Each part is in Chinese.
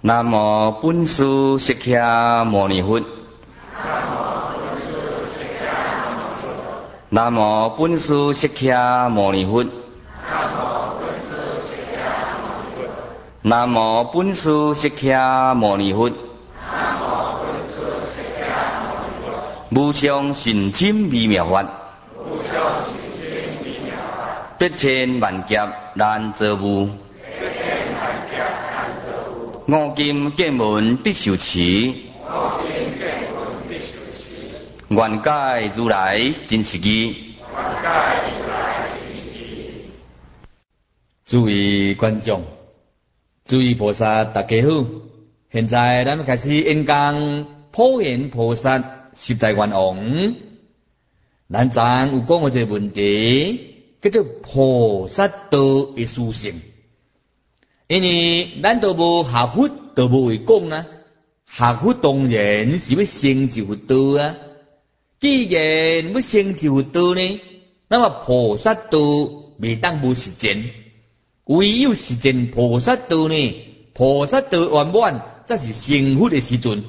南无本师释迦牟尼佛。南无本师释迦牟尼佛。南无本师释迦牟尼佛。无上甚深微妙法，百千万劫难遭遇。五金剑门必受持，愿解如来真实义。诸位观众，诸位菩萨，大家好！现在咱们开始演讲普贤菩萨十大愿望。咱昨有讲过一个问题，叫做菩萨道的殊胜。因为咱都无学佛，都无会讲啊。学佛当然是要成就佛道啊。既然要成就佛道呢，那么菩萨道未当无实践。唯有实践菩萨道呢，菩萨道圆满，才是成佛的时阵。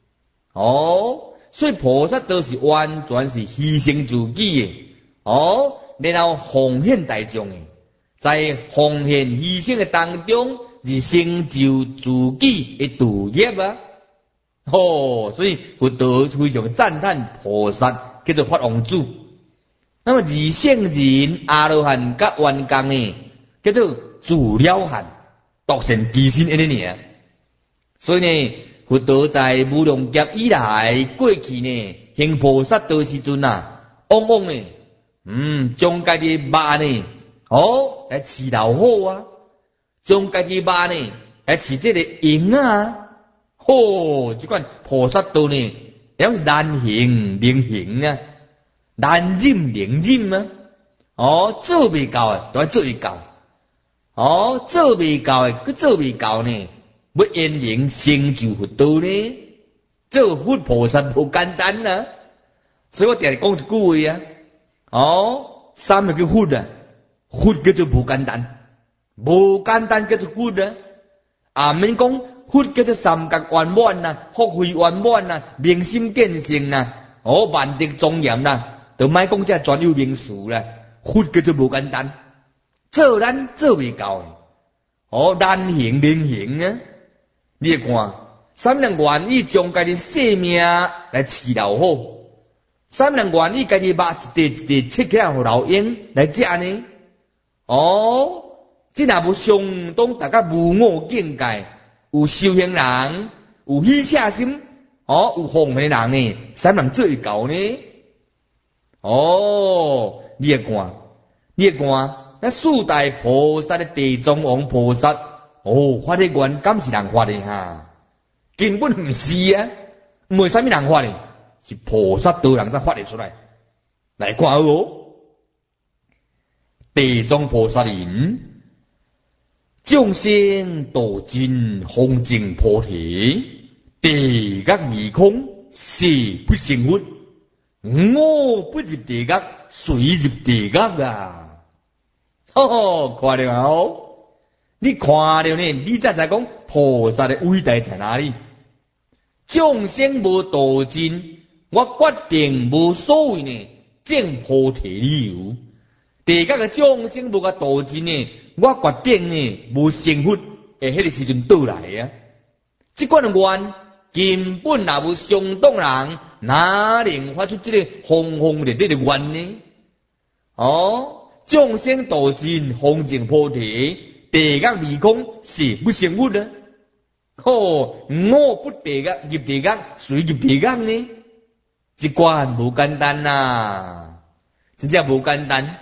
所以菩萨道是完全是牺牲自己的，然后奉献大众的。在奉献牺牲的当中，是成就自己的道业啊！所以佛道非常赞叹菩萨，叫做法王子。那么二圣人阿罗汉甲圆光呢，叫做自了汉，独善其身一个尔。所以呢，佛道在无量劫以来过去呢，行菩萨道时阵啊，往往呢，将家己肉呢。来饲老虎啊，将家己肉呢来饲这个鹰啊，这款菩萨道呢，也是难行能行啊，难忍能忍啊，做未到的都要做一到，做未到的佮做未到呢，要圆能成就佛道呢，做佛菩萨不简单啊，所以我定讲一句话啊，三个叫佛啊。佛叫做无简单，无简单叫做佛啊！免讲佛叫做三角圆满呐，福慧圆满呐，明心见性呐，万德庄严呐，就莫讲这专有名词啦。佛叫做无简单，做咱做未到的，难行能行啊！你看，三人愿意将家己性命来饲老虎，三人愿意家己肉一块一块切起来互老鹰来食呢？这若无相当大家无我境界，有修行人，有喜舍心，有奉献人呢，三人做会到呢？你会看，那四大菩萨的地藏王菩萨，发的愿敢是人发的哈？根本唔是啊，唔会啥物人发的，是菩萨道人才发得出来。来看地藏菩萨言：众生度尽方证菩提，地狱未空，誓不成佛。我不入地狱，谁入地狱啊？看到啊！你看到呢？你才讲菩萨的伟大在哪里？众生无度尽，我决定无所谓呢，证菩提理由。地狱个众生无甲度尽呢，我决定呢无成佛，迄个时阵倒来啊！这款的愿根本也无相当人，哪能发出这个轰轰烈烈的愿呢？众生度尽方证菩提，地狱未空，誓不成佛啊！我不地狱入地狱，谁入地狱呢？这关无简单呐，真正无简单。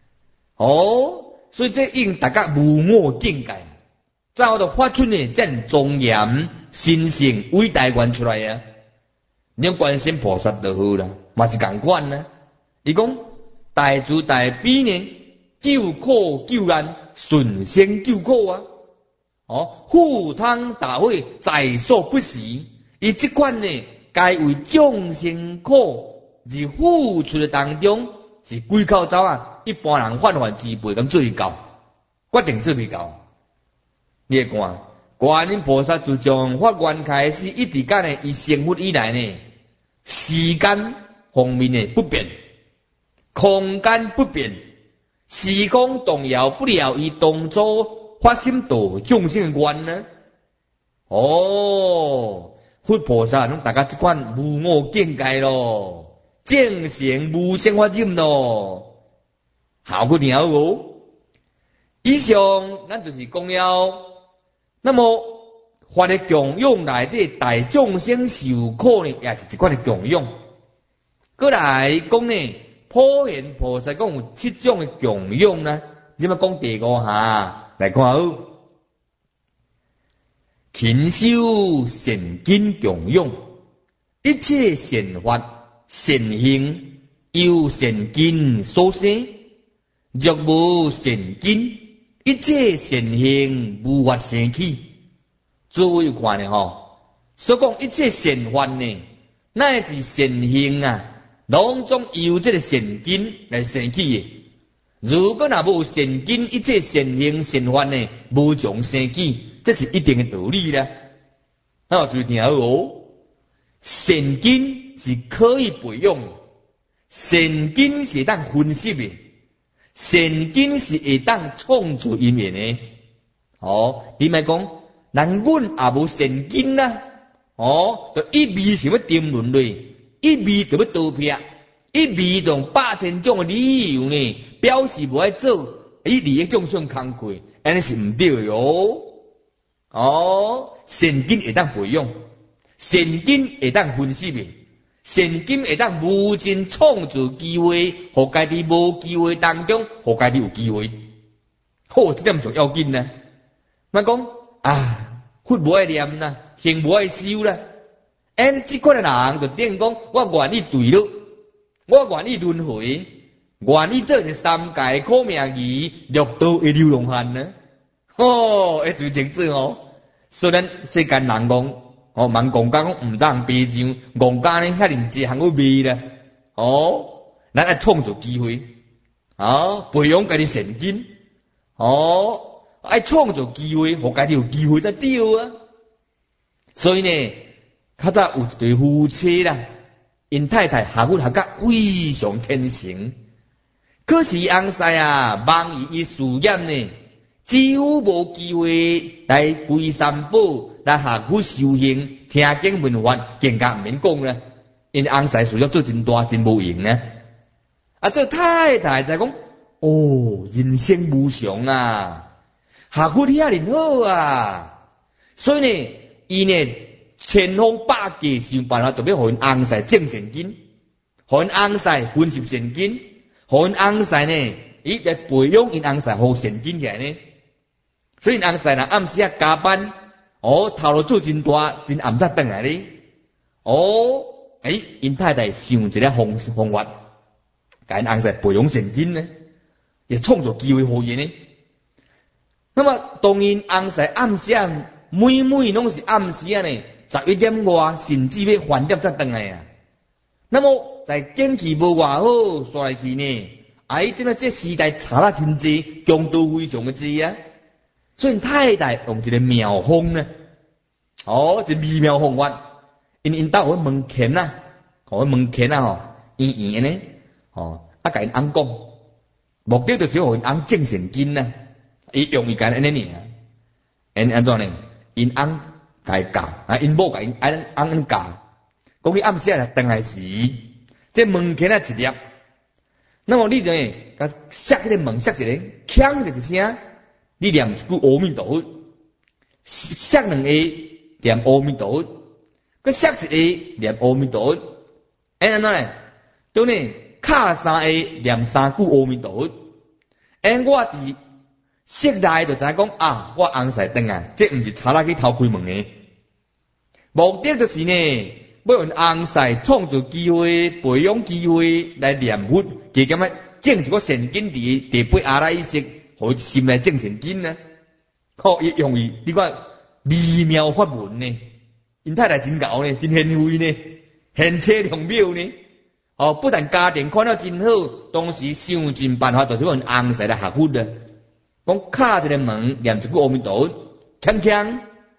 所以这应大家无我境界，才有就发出呢这样庄严、神圣、伟大愿出来啊！你观世菩萨就好啦，嘛是同款啊。伊讲大慈大悲呢，救苦救难，顺生救苦啊！赴汤蹈火，在所不惜。伊这款呢，该为众生苦而付出的当中，是几口走啊！一般人泛泛之辈咁做到，决定做未到。你会看观音菩萨自从发愿开始，一直干呢，伊成佛以来呢，时间方面呢不变，空间不变，时空动摇不了伊当初发心度众生的愿呢。佛菩萨拢大家这款无我境界咯，正成无生法忍咯，好不了哦。以上咱就是讲了，那么法的供养内底大众生受苦呢，也是一款的供养。过来讲呢，普贤菩萨讲有7种的供养呢，怎么讲第5下来看好。勤修善根供养，一切善法善行由善根所生，若无善根，一切善行无法生起。诸位看呢所讲一切善法呢，乃是善行啊，拢总由这个善根来生起的。如果若无善根，一切善行善法呢，无从生起。这是一定的道理啦。那么注意听好善根是可以培养的，善根是当分析的，善根是会当创造因缘的。你莫讲，咱阮也无善根啦，就一味想要定论类，一味就要倒撇，一味用8000种的理由呢，表示无爱做，以利益众生慷慨，安尼是毋对的哟。善根会当培养，善根会当分析的，善根会当无尽创造机会，互家己无机会当中，互家己有机会。这点上要紧呢。莫讲佛无爱念啦，行无爱修啦，这款的人就等于讲，我愿意对了，我愿意轮回，愿意做一三界苦命鱼，六道的流浪汉呢。最清楚虽然世间人讲，万讲讲毋当悲伤，讲家呢遐尼济项要卖啦。咱爱创造机会，培养家己善根，爱创造机会，互家己有机会才对啊。所以呢，较早有一对夫妻啦，因太太下骨下甲非常天成，可是翁婿忙于伊事业呢，几乎无机会来归三宝，来下骨修行，听经闻法，更加毋免讲啦。因翁婿事业做真大，真无用呢。这太太才讲，人生无常啊，下骨遐尼好啊，所以呢，伊呢千方百计想办法，特别互因翁婿正善根，互因翁婿分析善根，互因翁婿呢，伊来培养因翁婿好善根起来呢。所以翁婿呢暗时加班，头路做真大，真暗才转来咧。因太太想一个方法，甲因翁婿培养善根呢，也创造机会互因呢。那么当因翁婿暗时每拢是暗时呢，11点外甚至要饭店才转来啊。那么在天气无偌好，刷来去呢，这时代差了真济，强度非常的济啊。所以太太用一个妙方呢，一微妙方法，因兜有门前啊，门前啊圆圆呢，甲因翁讲，目的就是互因翁正善根呢，伊用伊干安尼尔，安怎呢？因翁甲伊教，因某甲因翁教，讲你暗时转来时，这门前一粒，那么你就甲摔迄个门摔一个，锵就一声。你念一句阿弥陀佛，摔2下念阿弥陀佛，佮摔1下念阿弥陀佛，安怎呢？对呢，敲3下念3句阿弥陀佛。我伫室内就知讲我翁婿转来，这毋是差啦去偷开门的，目的就是呢，要用翁婿创造机会、培养机会来念佛，加减种一个善根伫第8阿赖耶识。互心内正善根呢？伊用伊，你看微妙法门呢，因太太真搞呢，真贤惠呢，贤妻良妙呢。不但家庭看了真好，当时想尽办法，就是阮翁婿来学佛的。讲敲一个门，念一句阿弥陀佛，锵锵，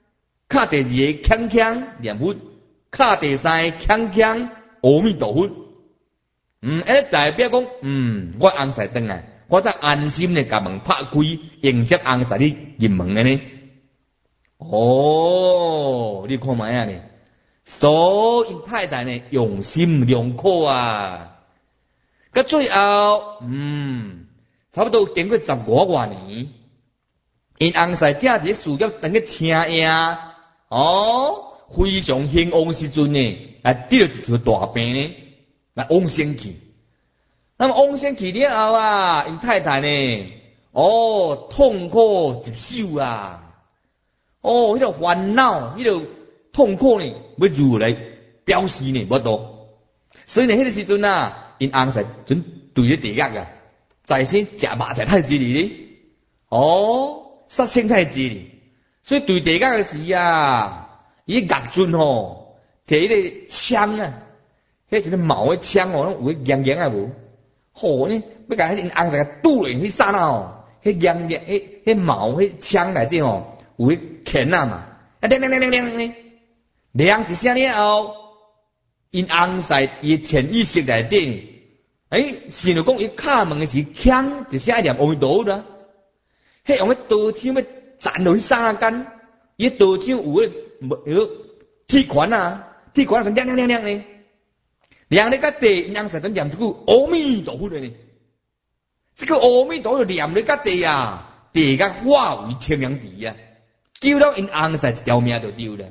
卡第二个锵锵念佛，卡第三个锵锵阿弥陀佛。代表讲，我翁婿转来，我才安心的甲门拍开，迎接翁婿你入门的呢。你看卖啊呢？所以太太呢用心良苦啊，到最后，差不多经过15多年，因翁婿正一事业等个请呀，非常兴旺时阵呢，得了一条大病呢，来往生去。那么往生去了后啊，因太太呢，痛苦接受啊，迄个烦恼，迄个痛苦呢，要如来表示呢，无多。所以呢，迄个时阵啊，因翁婿准对着地狱啊，在先食肉食太济哩，杀生太济哩，所以对地狱的时啊，伊岳尊摕迄个枪啊，迄一个毛的枪有个硬硬啊无，呢，要甲迄因翁婿甲拄落去刹那迄硬硬迄毛迄枪内底有个鉗啊嘛，亮一声了后，因翁婿伊潜意识内底，想着讲伊敲门的时锵一声念阿弥陀佛啦，迄用个刀枪要斩落去刹那间，伊刀枪有个铁环啊，铁环亮亮亮亮呢，亮咧甲地，因翁婿准念一句阿弥陀佛呢，这个阿弥陀佛念咧甲地啊，地甲化为清凉池啊，救了因翁婿一条命就丢了。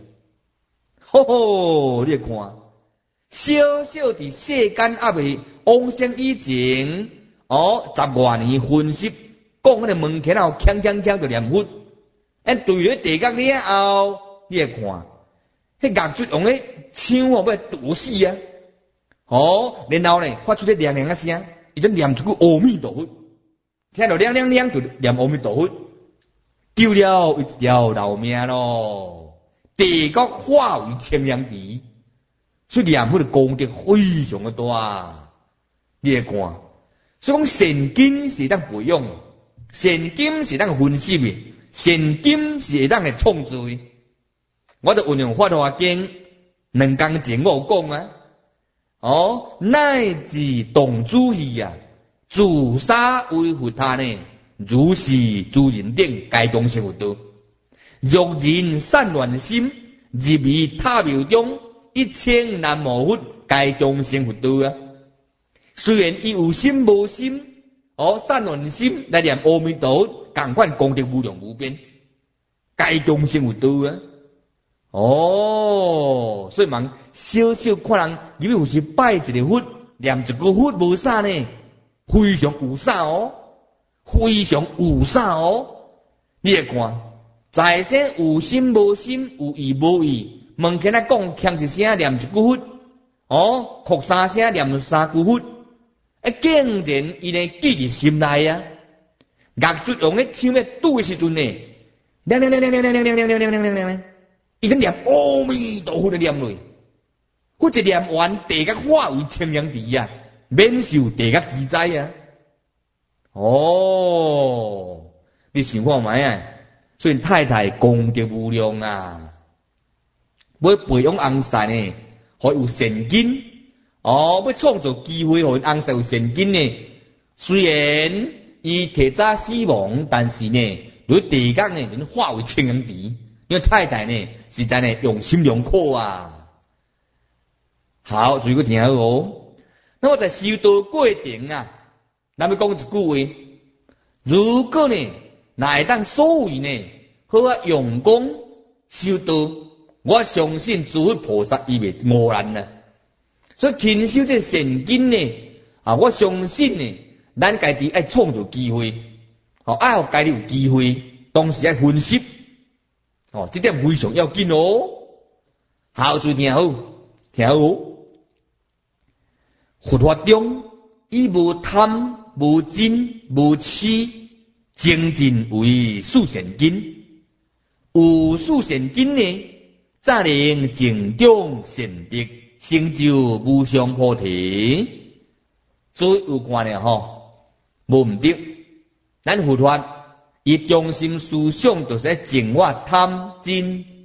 你看，小小伫世间还未往生以前，10多年分析，讲迄个门前后锵锵锵就念佛，对了地角了后，你来看，迄岳尊用咧枪要毒死啊！然后呢，发出咧亮亮啊声，伊就念一句阿弥陀佛，听到亮亮亮就念阿弥陀佛，救了一条老命咯。地角化为清凉池，所以念佛的功德非常的大。你来看，所以讲善根是当培养的，善根是当分析的，善根是当来创造的。我就运用法华经2天前我有讲啊，乃至动主义啊，自杀为佛他呢，如是诸人等该讲成佛道。若人散乱心，入于塔庙中，1000南无佛，该众生佛道啊。虽然伊有心无心，散乱心来念阿弥陀佛，同款功德无量无边，该众生佛道啊。所以问小小看人，以为有时拜一个佛，念一句佛无啥呢？非常有啥非常有啥你来看。在生有心无心，有意无意，门前来讲，锵一声念一句佛，哭3声念3句佛，竟然伊呢记伫心内啊！岳尊用咧枪咧拄的时阵呢，亮亮亮亮亮亮亮亮亮亮亮亮，伊跟念阿弥陀佛的念落，或者念完地甲化为清凉池啊，免受地甲之灾啊！你想看卖啊？所以太太功德无量啊，要培养翁婿呢，互有善根，要创造机会互翁婿有善根呢。虽然伊提早死亡，但是呢，对地角呢，就化为清凉池。因为太太呢，实在呢用心良苦啊。好，注意个听好。那么在修道过程啊，咱们讲一句话，如果呢，哪会当所谓呢，好啊用功修道，我相信诸佛菩萨伊袂误然啊。所以勤修这善根呢，我相信呢，咱家己爱创造机会，爱互家己有机会，同时爱分析，这点非常要紧哦。好，注意听好，听好。佛法中，以无贪、无嗔、无痴，精进为四善根。有四善根呢，才能净种善德，成就无上菩提。所以有看了无毋对。咱佛法以中心思想，就是在净化贪、嗔、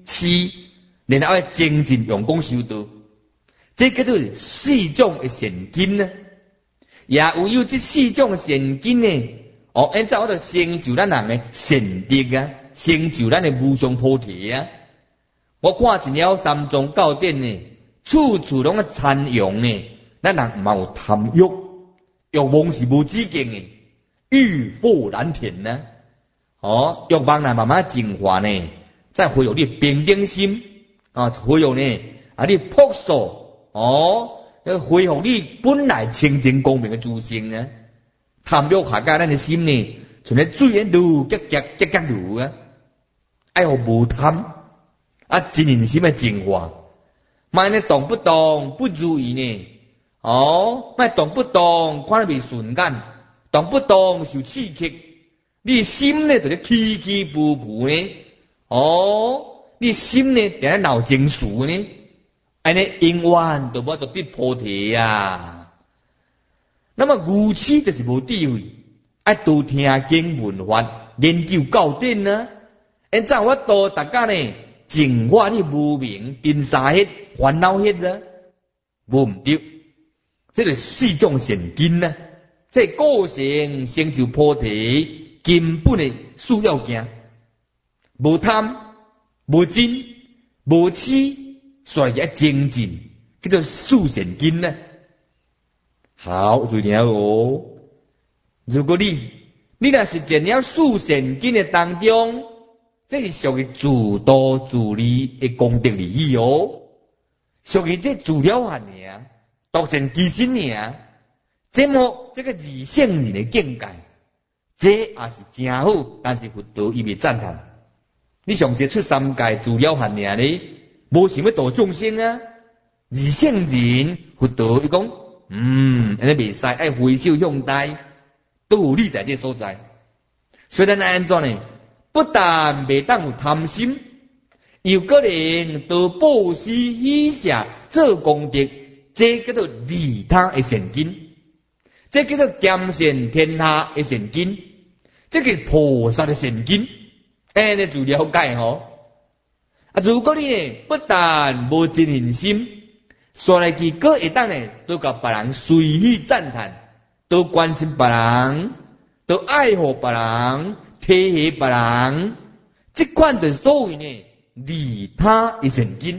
痴，然后要精进用功修道，这叫做四种的善根呢。也有这四种善根呢，按照我就成就咱人的善德啊，成就咱的无上菩提啊。我看一了三宗教典呢，处处拢个参用呢，咱人嘛有贪欲，欲望是无止境的，欲壑难填呢。欲望来慢慢净化呢，再恢复你平等心恢复呢你朴素恢复你本来清净光明的自性呢。贪欲下加咱的心呢，像咧水咧流急流啊，爱互无贪真人心的净化。莫呢动不动不如意呢，莫动不动看得袂顺眼，动不动受刺激，你心呢就咧起起伏伏呢，你心呢定咧闹情绪呢，安尼永远都无得得菩提啊。那么愚痴就是无智慧，爱多听经闻法，研究教典啊，因怎法度大家呢净化你无明、尘沙迄、烦恼迄啊，无唔对，这是四种善根啊，这个性成就菩提根本的需要件，无贪、无嗔、无痴，所以要精进，叫做四善根啊。好，注意听哦。如果你若是在了四善根的当中，这是属于自度自利的功德利益哦，属于这自了汉尔，独善其身尔，这么这个二圣人的境界，这也是真好，但是佛陀伊未赞叹。你上次出三界自了汉尔咧，无想要度众生啊，二圣人佛陀伊讲。安尼袂使，爱回首向代，都有理在这所在。虽然安怎呢？不但袂当有贪心，又可能都布施施舍做功德，这叫做利他的善根，这叫做兼善天下的善根，这个菩萨的善根，安尼就了解吼。如果你呢不但无真信心。说来去，个会当呢，都甲别人随意赞叹，都关心别人，都爱护别人，体恤别人，这款就所谓呢利他的善根。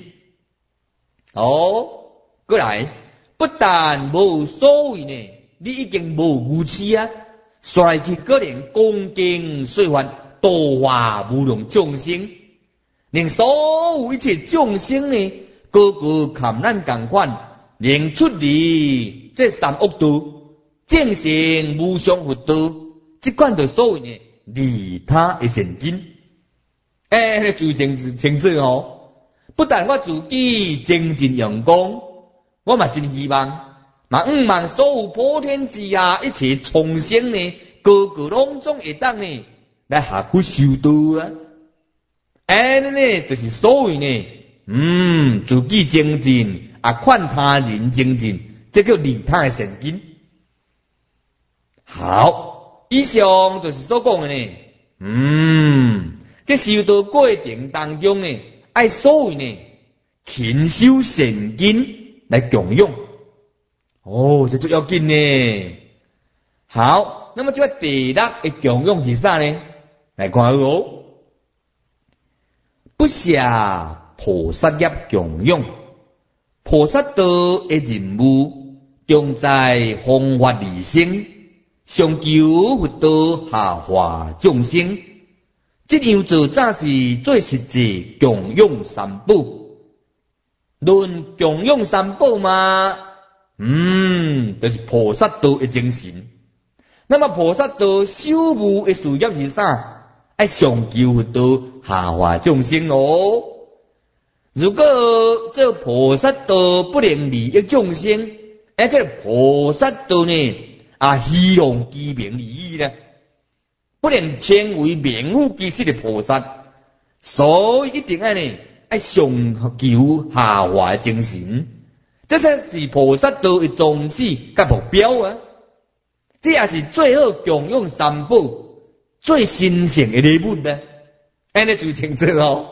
过来，不但无所谓呢，你已经无愚痴啊，说来去个人恭敬说法，度化无量众生，令所有一切众生呢。个个看咱共款，能出离这三恶道，正成无上佛道，这款就所谓呢利他的善根。自清楚哦，不但我自己精进用功，我嘛真希望，毋望所有普天之下一切众生呢，个个拢总会当呢来下去修道啊。呢就是所谓呢。自己精进劝他人精进，这叫利他的善根。好，以上就是所讲的呢。在修道过程当中呢，爱所谓呢勤修善根来供养。这就要紧呢。好，那么这个第六的供养是啥呢？来看不下。菩萨业供养，菩萨道的任务，重在弘法利生，上求佛道，下化众生。这样做早是最实际供养三宝。论供养三宝嘛，就是菩萨道的精神。那么菩萨道修务的事业是啥？爱上求佛道，下化众生哦。如果这菩萨道不能利益众生，这菩萨道呢虚荣机名利益呢，不能称为名副其实的菩萨。所以一定爱上求下化的精神，这才是菩萨道的宗旨甲目标啊！这也是最好供养三宝最神圣的礼物呢。安尼就清楚哦。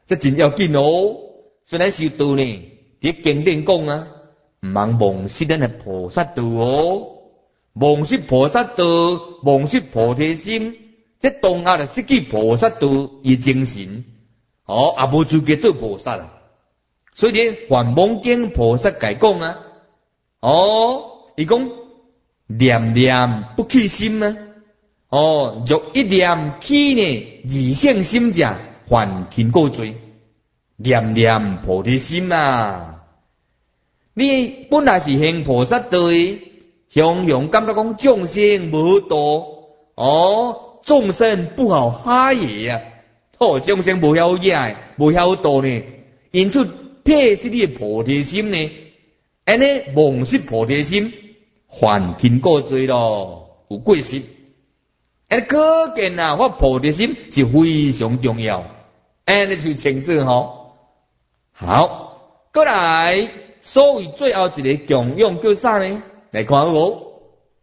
这真要紧哦。虽然修道呢，伫经典讲啊，毋通忘失咱的菩萨道哦。忘失菩萨道，忘失菩提心，这当下就失去菩萨道伊精神，也无资格做菩萨啦。所以咧，《梵网经》菩萨解讲啊，伊讲念念不起心啊，若一念起呢，二圣心者，还勤过罪，念念菩提心啊。你本来是行菩萨道的。常常感觉讲众生无道，众生不好哈耶啊！众生无晓耶，无晓道呢，因此撇失你的菩提心呢，安尼忘失菩提心，犯天过罪咯，有过失。可见啊，我菩提心是非常重要，安尼就清楚吼。好，过来，所谓最后一个供养叫啥呢？来看我，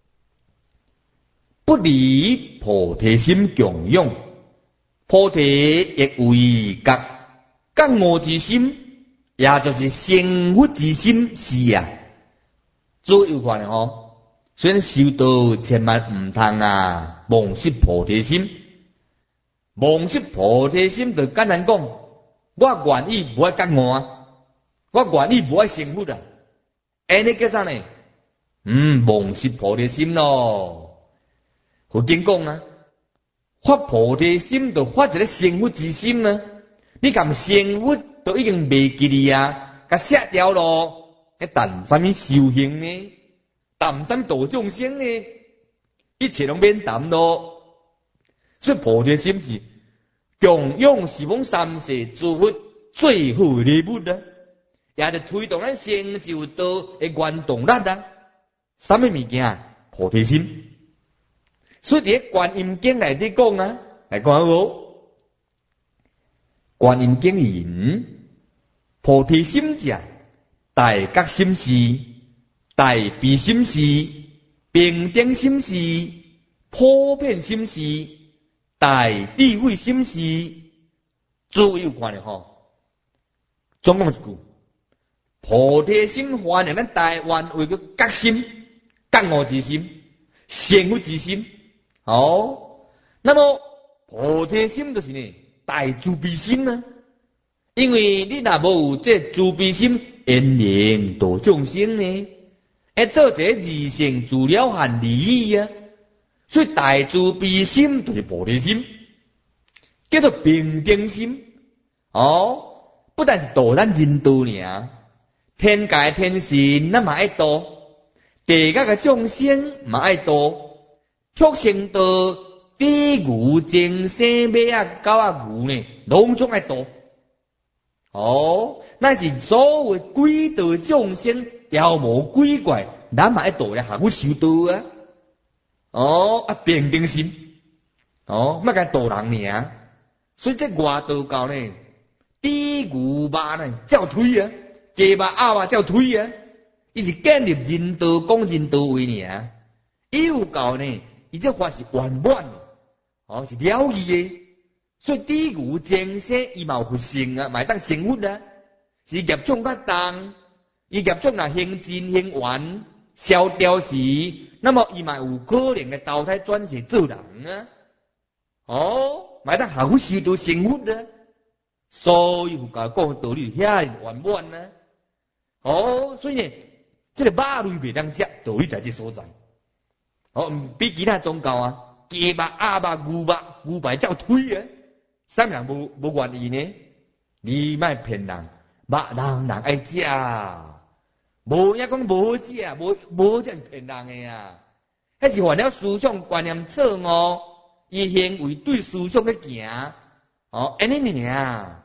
不离菩提心供养，菩提亦为觉悟之心，也就是成佛之心是啊。最有看的吼，所以修道千万唔通啊，忘失菩提心。忘失菩提心就简单讲，我愿意无爱觉悟啊，我愿意无爱成佛啊，安尼叫啥呢？忘失菩提心咯。佛经讲啊，发菩提心就发一个成佛之心啊。你咁成佛都已经未记哩啊，甲卸掉咯。谈什么修行呢？谈什么度众生呢？一切拢免谈咯。所以菩提心是供养十方三世诸佛最好的礼物啊，也就推动咱成就道的原动力啊。什么物件？菩提心。所以伫观音经内底讲啊，来看好。观音经言：菩提心者，大觉心是，大悲心是，平等心是，普遍心是，大智慧心是。注意看咧吼，总共一句：菩提心换咱台湾为个觉心。觉悟之心，成佛之心。那么菩提心就是呢大慈悲心啊。因为你若无有这慈悲心，因缘度众生呢，做这二乘自了汉利益啊。所以大慈悲心就是菩提心，叫做平等心。不但是度咱人道尔，天界天神咱嘛爱度。地界嘅众生嘛爱度，畜生道、地牛、精生、马啊、狗啊、牛呢，拢总爱度。那是所谓鬼道众生，妖魔鬼怪，咱嘛爱度咧，下古修道啊。平等心，莫甲度人尔。所以这外道教呢，地牛马呢，照推啊，鸡马鸭马照推啊。伊是建立人道，讲人道为尔。有教呢，伊这法是圆满的，是了义的。所以地牛精生伊嘛有佛性啊，嘛当成佛啊。是业障较重，伊业障若行尽行完消掉时，那么伊嘛有可能的投胎转世做人啊。嘛当下佛修道成佛啊。所以佛教讲道理遐圆满啊。所以呢。这个马类袂当食，道理在这所在。比其他宗教啊，鸡肉、鸭肉、牛排照推啊，啥人无愿意呢？你莫骗人，肉人爱食，无影讲无好食，无食是骗人的啊。迄是犯了思想观念错误，伊行为对思想去行，安尼尔。